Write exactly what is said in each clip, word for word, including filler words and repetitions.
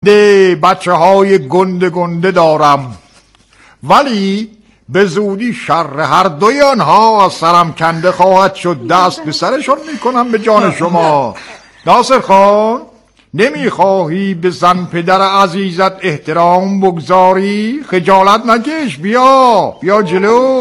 بچه های گنده گنده دارم، ولی به زودی شر هر دوی آنها از سرم کنده خواهد شد. دست به سرشون میکنم به جان شما. ناصر خان، نمیخواهی به زن پدر عزیزت احترام بگذاری؟ خجالت نکش، بیا بیا جلو.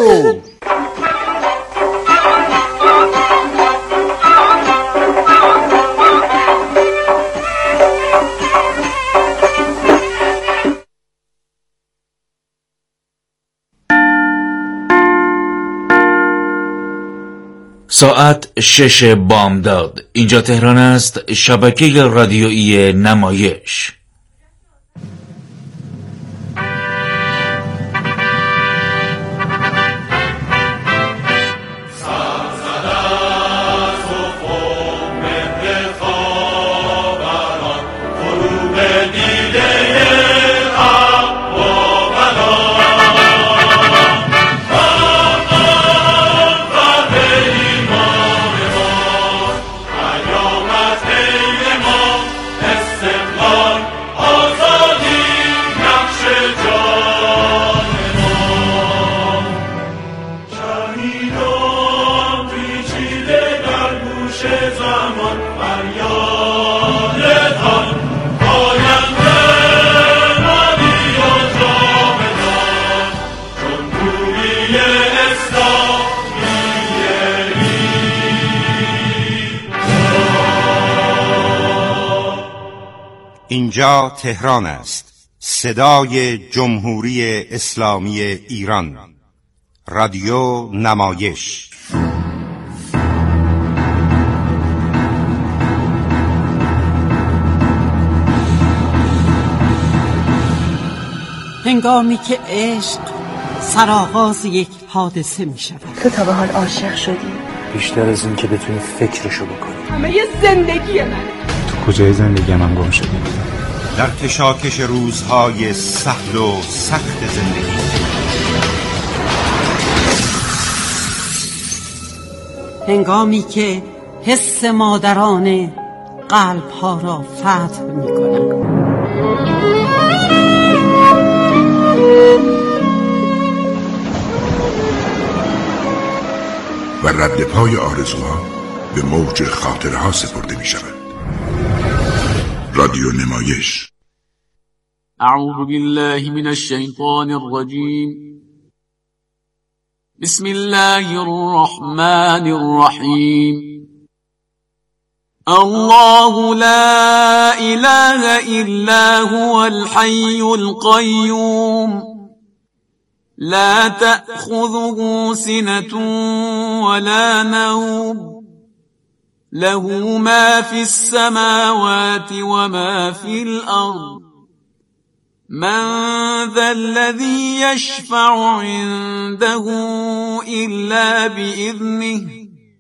ساعت شش بامداد. اینجا تهران است، شبکه رادیویی نمایش. اینجا تهران است، صدای جمهوری اسلامی ایران، رادیو نمایش. هنگامی که عشق سرآغاز یک حادثه می شود. تو تا به حال عاشق شدی؟ بیشتر از این که بتونی فکرشو بکنی. همه یه زندگی منه. تو کجای زندگی من گم شدی؟ در کشاکش روزهای سهل و سخت زندگی. هنگامی که حس مادرانه قلب ها را فتح می کنند. و رد پای آرزوها به موج خاطرها سپرده می شود. رادیو نمایش. اعوذ بالله من الشیطان الرجیم. بسم الله الرحمن الرحیم. الله لا اله الا هو الحي القيوم لا تأخذه سنة ولا نوم له ما في السماوات وما في الأرض من ذا الذي يشفع عنده إلا بإذنه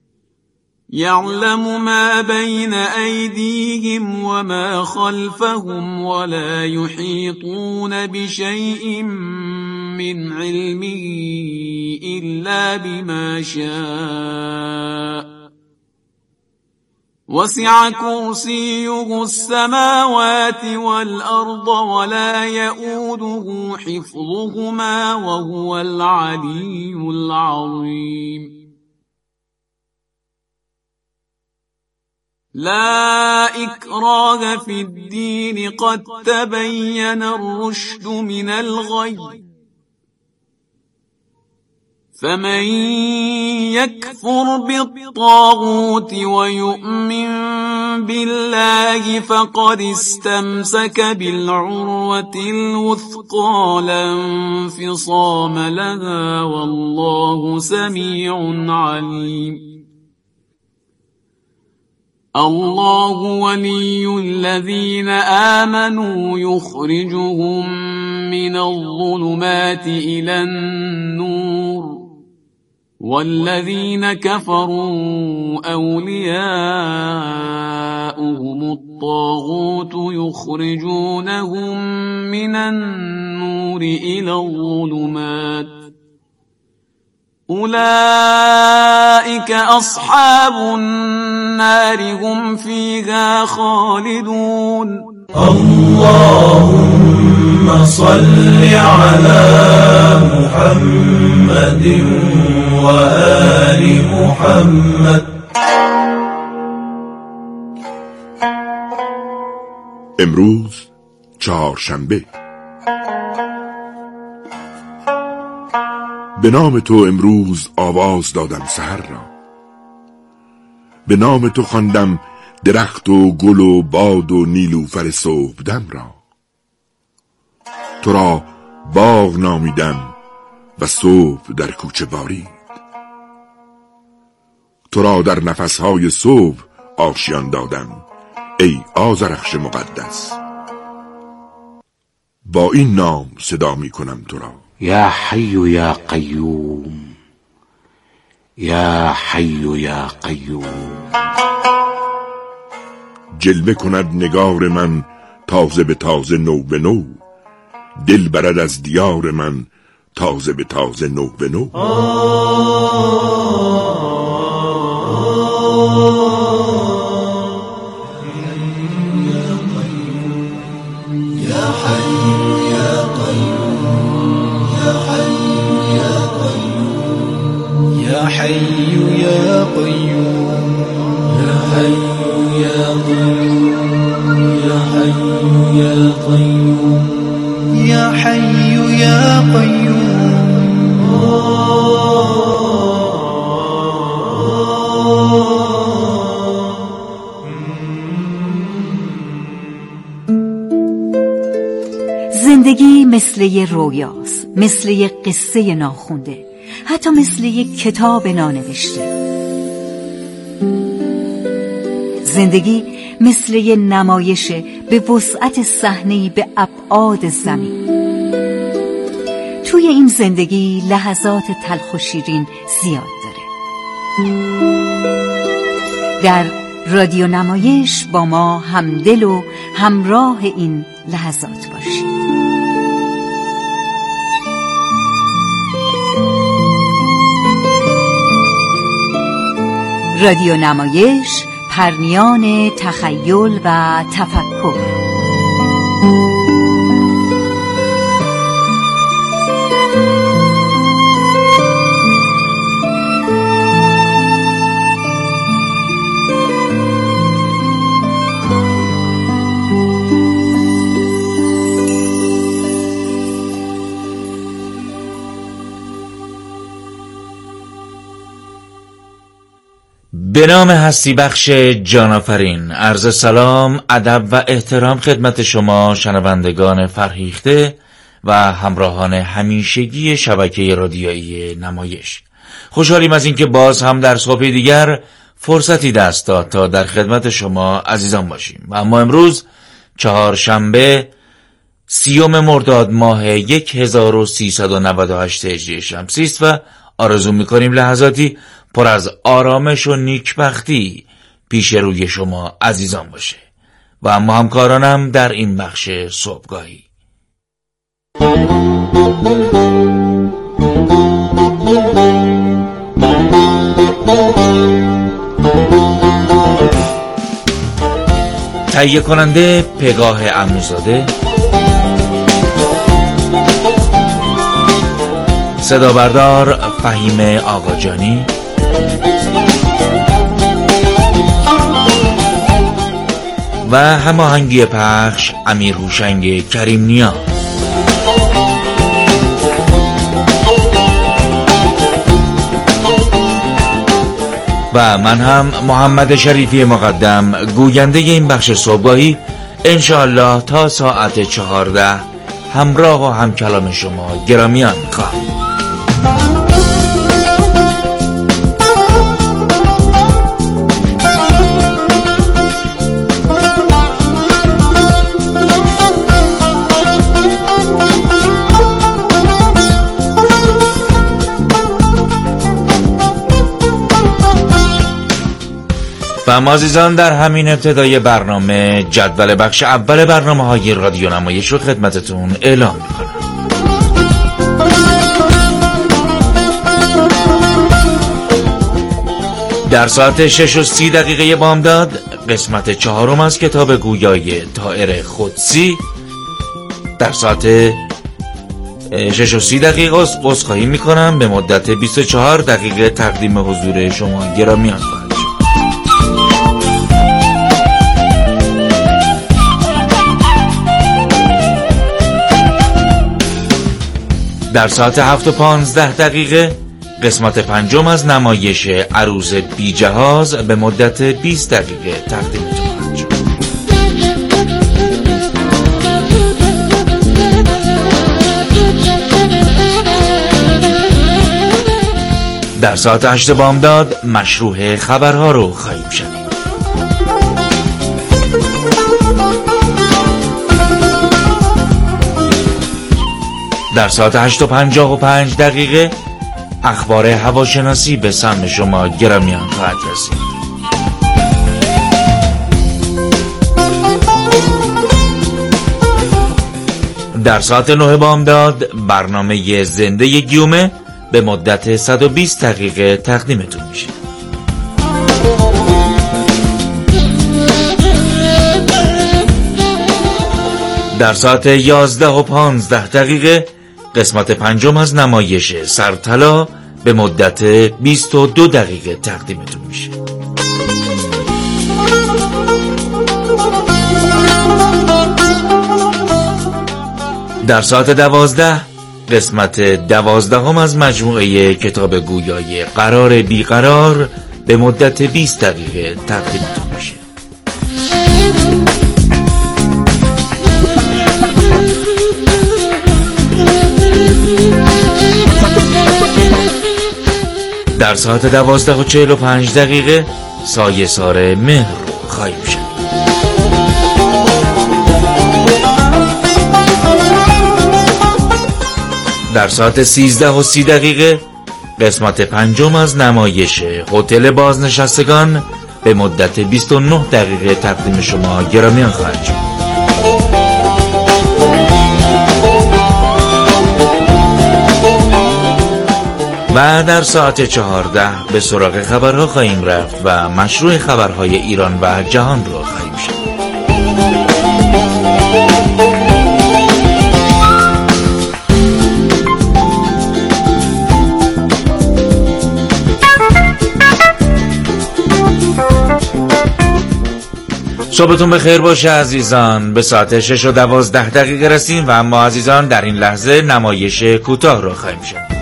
يعلم ما بين أيديهم وما خلفهم ولا يحيطون بشيء من علمه إلا بما شاء وسع كرسيه السماوات والأرض ولا يؤوده حفظهما وهو العلي العظيم لا إكراه في الدين قد تبين الرشد من الغي فمن يكفر بالطاغوت ويؤمن بالله فقد استمسك بالعروة الوثقى لا انفصام لها والله سميع عليم الله ولي الذين آمنوا يخرجهم من الظلمات إلى النور والذين كفروا أولياؤهم الطاغوت يخرجونهم من النور إلى الظلمات أولئك أصحاب النار هم فيها خالدون الله صل على محمد و آل محمد. امروز چهارشنبه. به نام تو امروز آواز دادم سحر را، به نام تو خواندم درخت و گل و باد و نیلوفر صبحدم را. تو را باغ نامیدم و صبح در کوچه بارید، تو را در نفسهای صبح آشیان دادم ای آذرخش مقدس. با این نام صدا می کنم تو را. یا حی یا قیوم، یا حی یا قیوم. جلوه کند نگار من تازه به تازه نو به نو، دل برد از دیار من تازه به تازه نو به نو. زندگی مثل یه رویاست، مثل یه قصه ناخونده، حتی مثل یه کتاب نانوشته. زندگی مثل یه نمایشه به وسعت صحنه‌ای به ابعاد زمین. توی این زندگی لحظات تلخ و شیرین زیاد داره. در رادیو نمایش با ما همدل و همراه این لحظات باشید. رادیو نمایش، پرنیان تخیل و تفکر. به نام هستی بخش جانافرین، عرض سلام، ادب و احترام خدمت شما شنوندگان فرهیخته و همراهان همیشگی شبکه رادیویی نمایش. خوشحالیم از اینکه باز هم در صبح دیگر فرصتی دست داد تا در خدمت شما عزیزان باشیم. و اما امروز چهارشنبه سیوم مرداد ماه هزار و سیصد و نود و هشت هجری شمسی است و آرزو می‌کنیم لحظاتی پر از آرامش و نیکبختی پیش روی شما عزیزان باشه. و اما همکارانم در این بخش صبحگاهی. تهیه کننده پگاه عموزاده، صدا بردار فهیم آقاجانی، و هماهنگی پخش امیر هوشنگ کریم نیا. و من هم محمد شریفی مقدم گوینده این بخش صبحگاهی انشاءالله تا ساعت چهارده همراه و همکلام شما گرامیان خواهم. و اما عزیزان در همین ابتدای برنامه جدول بخش اول برنامه های رادیو نمایش رو خدمتتون اعلام میکنم. در ساعت شش و سی دقیقه بامداد قسمت چهارم از کتاب گویای طائر قدسی، در ساعت شش و سی دقیقه عذرخواهی میکنم، به مدت بیست و چهار دقیقه تقدیم حضور شما گرامیان خواهد شد. در ساعت هفت و پانزده دقیقه قسمت پنجم از نمایش عروس بی جهاز به مدت بیست دقیقه تقدیمتون خواهد شد. در ساعت هشت بامداد مشروع خبرها رو خواهیم شنید. در ساعت هشت و پنجاه و پنج دقیقه اخبار هواشناسی به سمع شما گرامیان خواهد رسید. در ساعت نه بامداد برنامه زنده گیومه به مدت صد و بیست دقیقه تقدیمتون میشه. در ساعت یازده و پانزده دقیقه قسمت پنجم از نمایش سرطلا به مدت بیست و دو دقیقه تقدیمتون میشه. در ساعت دوازده قسمت دوازدهم از مجموعه کتاب گویای قرار بیقرار به مدت بیست دقیقه تقدیمتون میشه. در ساعت دوازده و چهل و پنج دقیقه سایه سار مهر رو خواهیم شنید. در ساعت سیزده و سی دقیقه قسمت پنجم از نمایش هتل بازنشستگان به مدت بیست و نه دقیقه تقدیم شما گرامیان خواهد شد. و در ساعت چهارده به سراغ خبرها خواهیم رفت و مشروع خبرهای ایران و جهان رو خواهیم شد. صبحتون بخیر باشه عزیزان. به ساعت شش و دوازده دقیقه رسیم و اما عزیزان در این لحظه نمایش کوتاه رو خواهیم شد.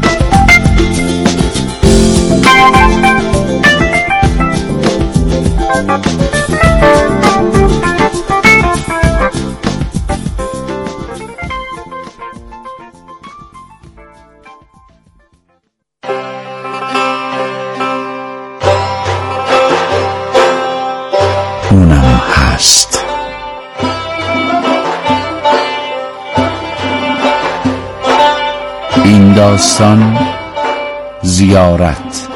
اونم هست. این داستان زیارت.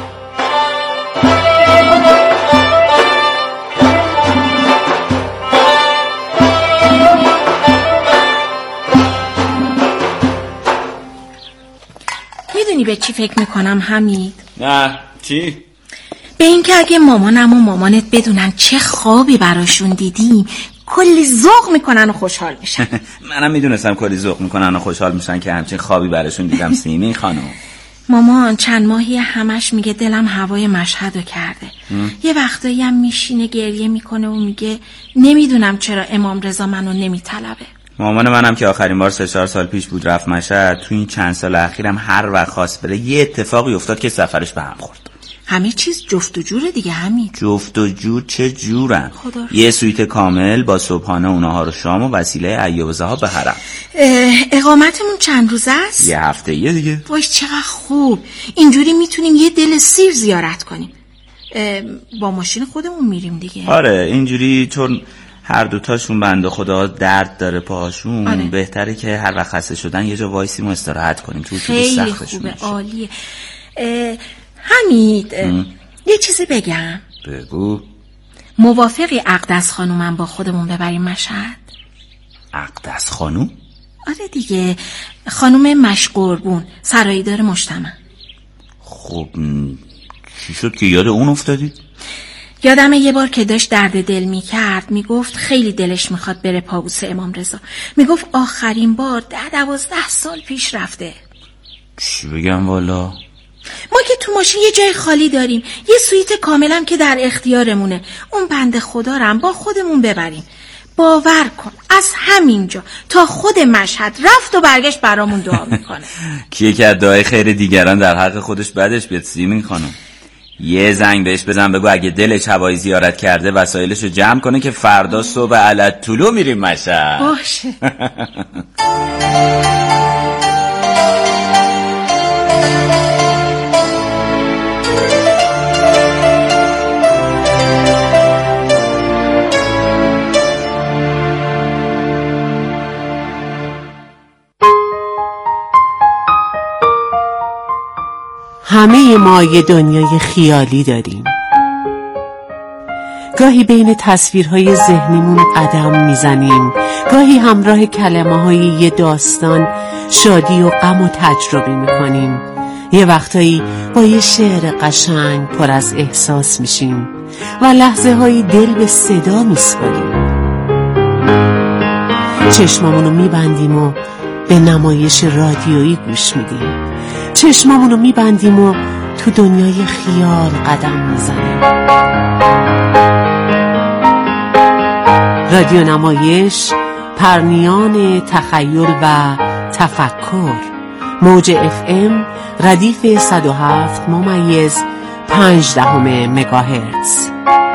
میدونی به چی فکر میکنم حمید؟ نه چی؟ به این که اگه مامانم و مامانت بدونن چه خوابی براشون دیدیم کلی ذوق میکنن و خوشحال میشن. منم میدونستم کلی ذوق میکنن و خوشحال میشن که همچین خوابی براشون دیدم. سیمین خانم مامان چند ماهی همش میگه دلم هوای مشهدو کرده. ام. یه وقتایی هم میشینه گریه میکنه و میگه نمیدونم چرا امام رضا منو نمیطلبه. مامان منم که آخرین بار سه چهار سال پیش بود رفت مشهد، تو این چند سال اخیرم هر وقت خواست بره یه اتفاقی افتاد که سفرش به هم خورد. همه چیز جفت و جوره دیگه همین. جفت و جور چه جورن؟ خدا یه سویت کامل با صبحانه و نهار و شام و وسیله ایوب ذهاب به حرم. اقامتمون چند روزه است؟ یه هفته یه دیگه. وای چقدر خوب. اینجوری میتونیم یه دل سیر زیارت کنیم. با ماشین خودمون میریم دیگه. آره اینجوری، چون هر دوتاشون بنده خدا درد داره پاهاشون. آره. بهتره که هر وقت خسته شدن یه جا وایسیم و استراحت کنیم. تو خیلی خوبه، عالیه. حمید یه چیزی بگم. بگو. موافقی اقدس خانومم با خودمون ببریم مشهد؟ اقدس خانوم؟ آره دیگه، خانوم مشقربون، سراییدار مجتمع. خب چی شد که یاد اون افتادید؟ یادم یه بار که داشت درد دل میکرد میگفت خیلی دلش میخواد بره پابوس امام رضا. میگفت آخرین بار ده دوازده سال پیش رفته. چی بگم والا؟ ما که تو ماشین یه جای خالی داریم، یه سویت کاملم که در اختیارمونه. اون بنده خدا رم با خودمون ببریم. باور کن از همینجا تا خود مشهد رفت و برگشت برامون دعا میکنه. کیه که دعای خیر دیگران در حق خودش بدش بیاد؟ سیمین خانم یه زنگ بهش بزن بگو اگه دلش هوایی زیارت کرده وسایلشو جمع کنه که فردا صبح علت طلوع میریم مشهد. باشه. همه ما یه دنیای خیالی داریم. گاهی بین تصویرهای ذهنیمون قدم میزنیم، گاهی همراه کلمه‌های یه داستان شادی و غم و تجربه میکنیم. یه وقتایی با یه شعر قشنگ پر از احساس میشیم و لحظه هایی دل به صدا میسپاریم. چشمامونو میبندیم و به نمایش رادیویی گوش میدیم. چشمامونو میبندیم و تو دنیای خیال قدم میزنیم. رادیو نمایش، پرنیان تخیل و تفکر. موج اف ام ردیف صد و هفت ممیز پنج دهم مگاهرتز.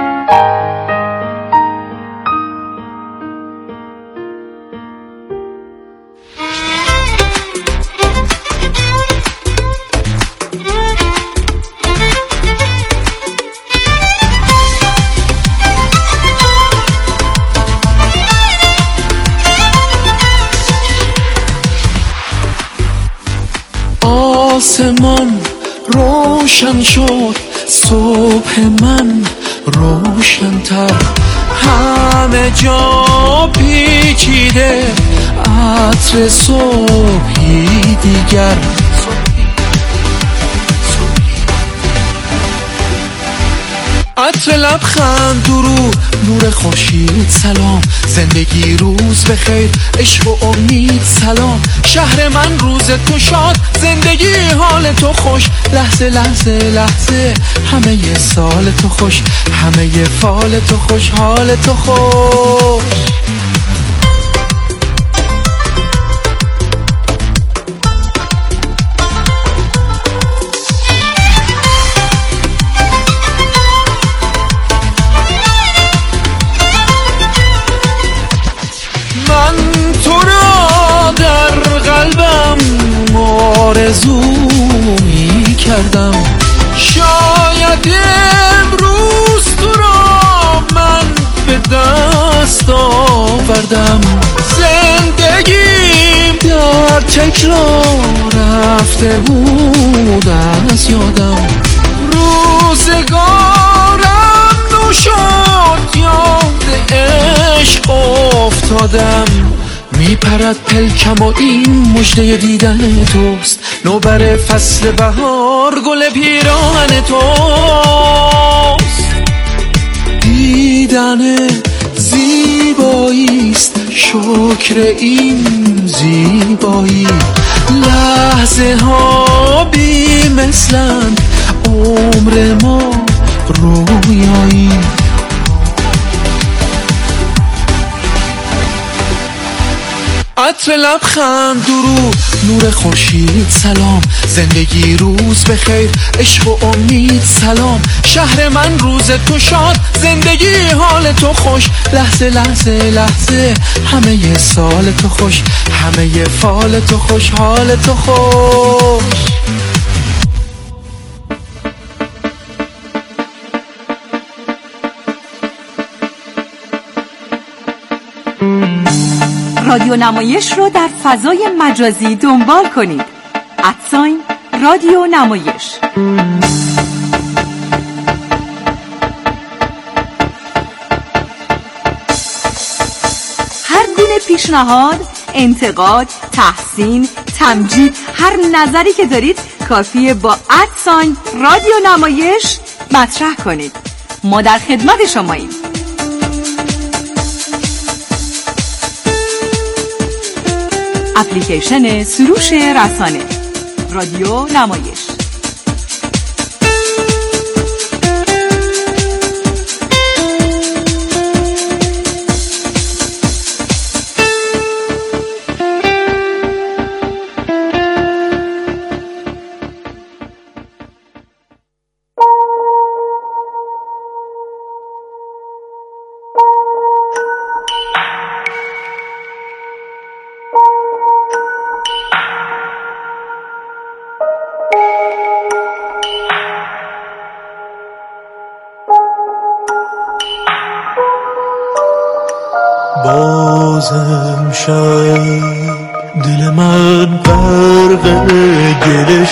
آسمان روشن شد، صبح من روشن‌تر، همه جا پیچیده عطر صبحی دیگر. عطر لبخند، درود، نور خورشید، سلام، زندگی روز بخیر، عشق و امید، سلام، شهر من روز تو شاد، زندگی حال تو خوش، لحظه لحظه لحظه همه ی سال تو خوش، همه ی فال تو خوش، حال تو خوش. آرزو می کردم شاید امروز تو را من به دست آوردم. زندگیم در تکرار رفته بود از یادم، روزگارم نو شد یاد عشق افتادم. میپرد پلکم و این مژده دیدن توست، نوبر فصل بهار گل پیراهن توست. دیدن زیباییست شکر این زیبایی، لحظه ها بی مثلن عمر ما رویایی. عطر لبخند، درود، نور خورشید، سلام، زندگی روز بخیر، عشق و امید، سلام، شهر من روز تو شاد، زندگی حال تو خوش، لحظه لحظه لحظه همه ی سال تو خوش، همه ی فال تو خوش، حال تو خوش. رادیو نمایش رو در فضای مجازی دنبال کنید. ادساین رادیو نمایش. هر گونه پیشنهاد، انتقاد، تحسین، تمجید، هر نظری که دارید کافیه با ادساین رادیو نمایش مطرح کنید. ما در خدمت شماییم. اپلیکیشن سروش رسانه، رادیو نمایش. بازم شب دل من غرق گله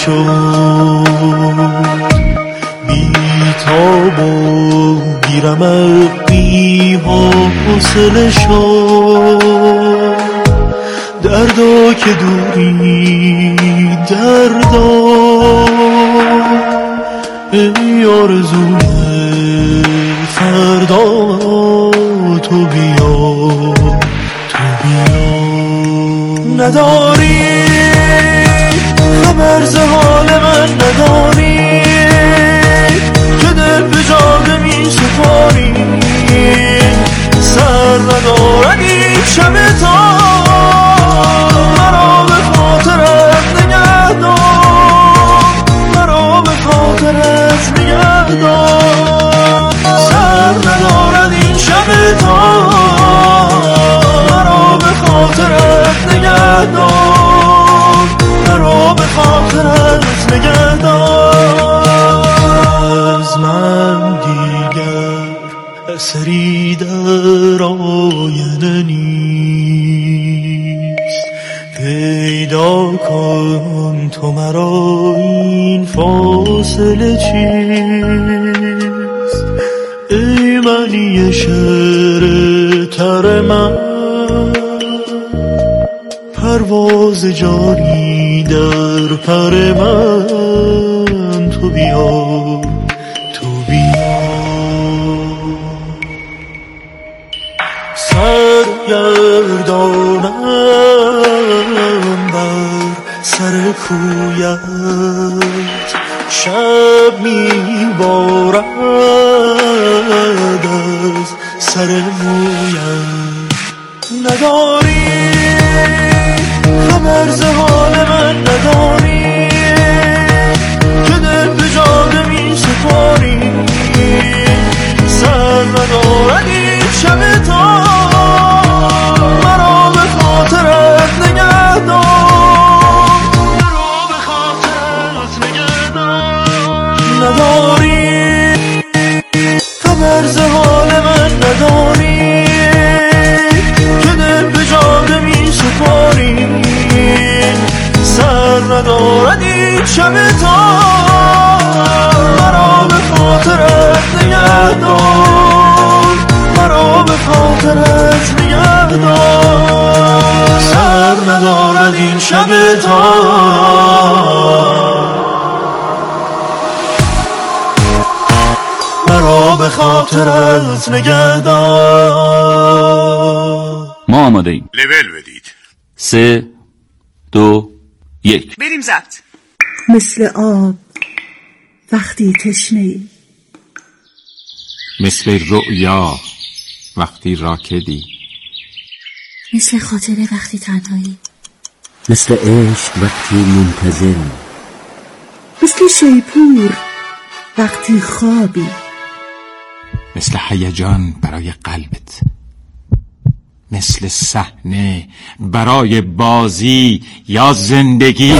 شد، بی تاب و بیرمق بی حوصله شد. دردا که دوری دردا، ای آرزوی فردا تو بیا تو بیا. نداری خبر ز حال من، نداری که دل به جاده می سپاری. سر ندارد این شب تا مرا به خاطرت نگه دار، مرا به خاطرت نگه دار. سر ندارد این شب تا مرا به خاطرت نگه دار، مرا به خاطرت نگه دار. از من دیگر اثری در آینه نیست، پیدا کن تو مرا این فاصله چیست. ای منی شعر تر من، پرواز جاری در پر من. تو بیا تو بیا. سرگردانم بر سر کویت، شب میبارد از سر مویت. نداری خبر ز حال من، نداری که دل به جاده می سپاری. سر ندارد این شب تا مرا به خاطرت نگه دار، مرا به خاطرت نگه دار. نداری خبر ز حال من، نداری که دل به جاده می سپاری. سر ندارد این شب تا مرا به خاطرت نگه دار، مرا به خاطرت نگه دار. سر ندارد این شب تا مرا به خاطرت نگه دار. ما آماده ایم. لول بدید. سه دو یک بریم زد. مثل آب وقتی تشنه‌ای، مثل رؤیا وقتی راکدی، مثل خاطره وقتی تنهایی، مثل عشق وقتی منتظری، مثل شیپور وقتی خوابی، مثل هیجان برای قلبت، مثل صحنه برای بازی یا زندگی.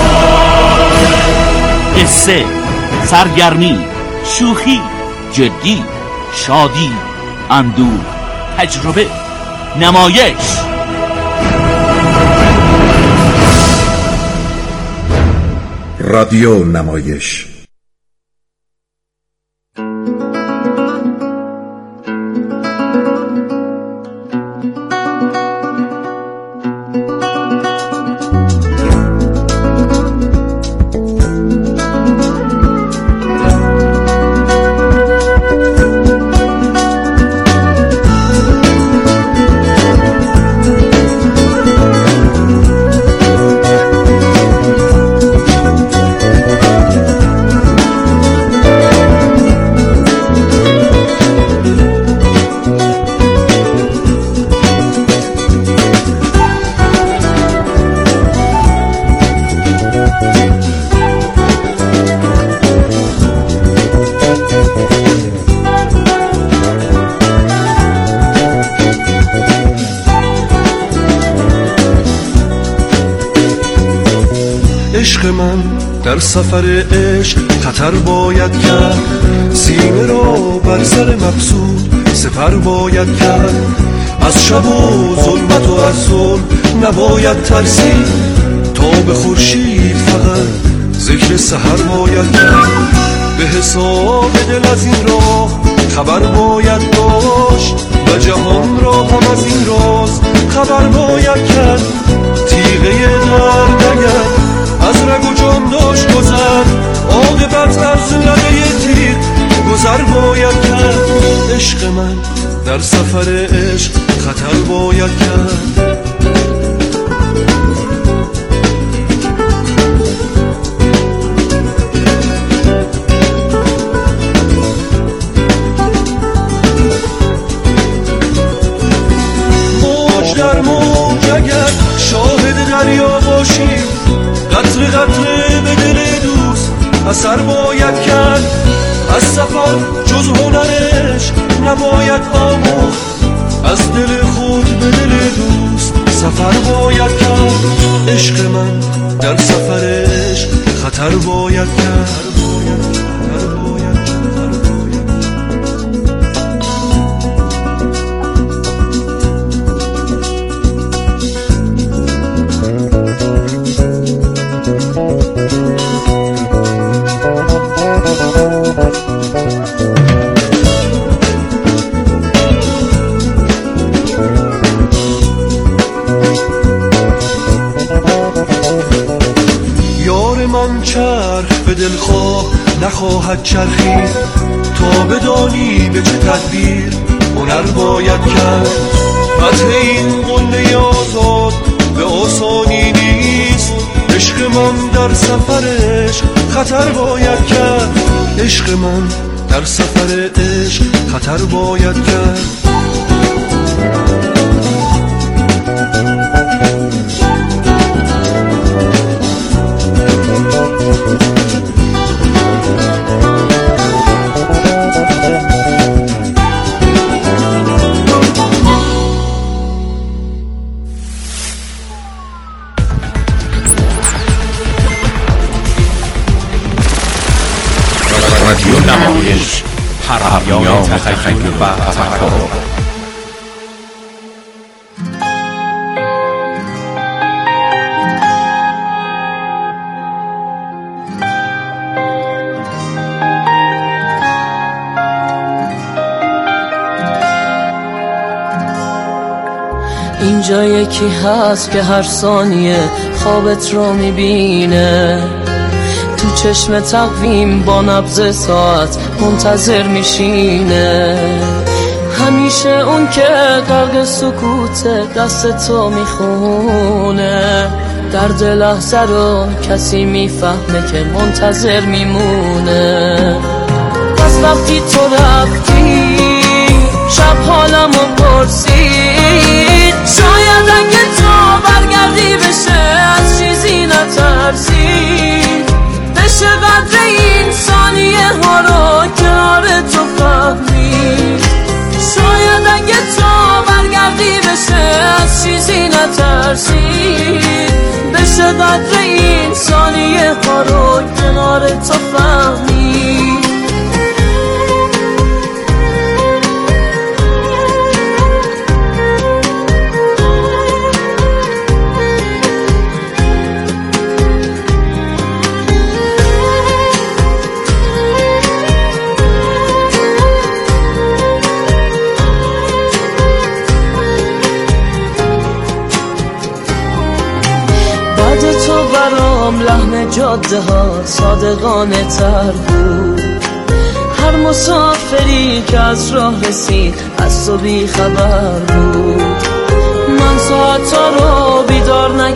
قصه، سرگرمی، شوخی، جدی، شادی، اندوه، تجربه، نمایش. رادیو نمایش. عشق من در سفر عشق خطر باید کرد، سینه را بر سر مقصود سپر باید کرد. از شب و ظلمت و از ظلم نباید ترسید، تا به خورشید فقط ذکر سحر باید کرد. به حساب دل از این راه خبر باید داشت، و جهان را هم از این راز خبر باید کرد. تیغه درد اگر از رگ و جان داشت گذر، عاقبت از لبه تیغ گذر باید کرد. عشق من در سفر عشق خطر باید کرد. موج در موج اگر شاهد دریا باشیم، قطره قطره به دل دوست اثر باید کرد. از سفر جز هنرش نباید آموخت، از دل خود به دل دوست سفر باید کرد. عشق من در سفر عشق خطر باید کرد. یار من چرخ به دلخواه نخواهد چرخید، تا بدانی به چه تدبیر هنر باید کرد. فتح این قله آزاد به آسانی نیست، عشق من در سفر عشق خطر باید کرد. عشق من در سفر عشق خطر باید کرد. رادیو نمایش، هرمیان تخیل و تفکر. اینجا یکی هست که هر ثانیه خوابت رو میبینه، تو چشم تقویم با نبض ساعت منتظر میشینه. همیشه اون که غرق سکوت دست تو میخونه، درد لحظه رو کسی میفهمه که منتظر میمونه. پس وقتی تو رفتی شب حالمو پرسید، شاید اگه تو برگردی بشه از چیزی نترسید، بشه قدر این ثانیه ها رو کنار تو فهمید. شاید اگه تو برگردی بشه از چیزی نترسید، بشه قدر این ثانیه ها رو کنار تو فهمید. لحن جاده ها صادقانه تر بود، هر مسافری که از راه رسید از تو بی خبر بود. من ساعت ها رو بیدار نکردم